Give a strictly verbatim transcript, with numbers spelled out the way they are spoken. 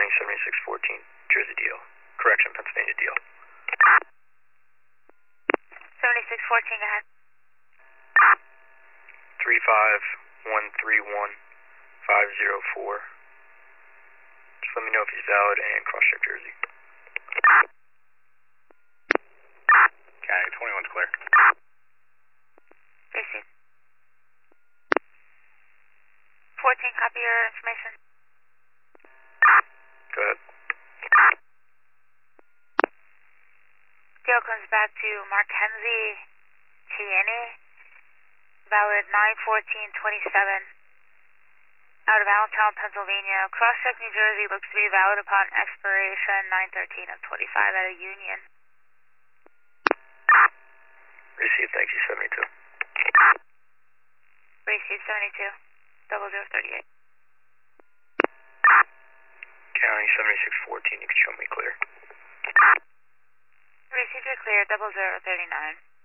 County seventy-six fourteen, Jersey D L. Correction, Pennsylvania D L. seventy-six fourteen, go ahead. three five one three one five zero four. Just let me know if he's valid and cross-check Jersey. County twenty-one's clear. Receive. fourteen, copy your information. Go ahead. Deal comes back to Mackenzie Tierney, valid nine fourteen twenty-seven, out of Allentown, Pennsylvania. Crosscheck, New Jersey, looks to be valid upon expiration nine thirteen of twenty-five out of Union. Receive, thank you, seventy-two. Receive seventy-two, double zero thirty-eight. County seventy-six fourteen, you can show me clear. Received, you're clear, double zero thirty-nine.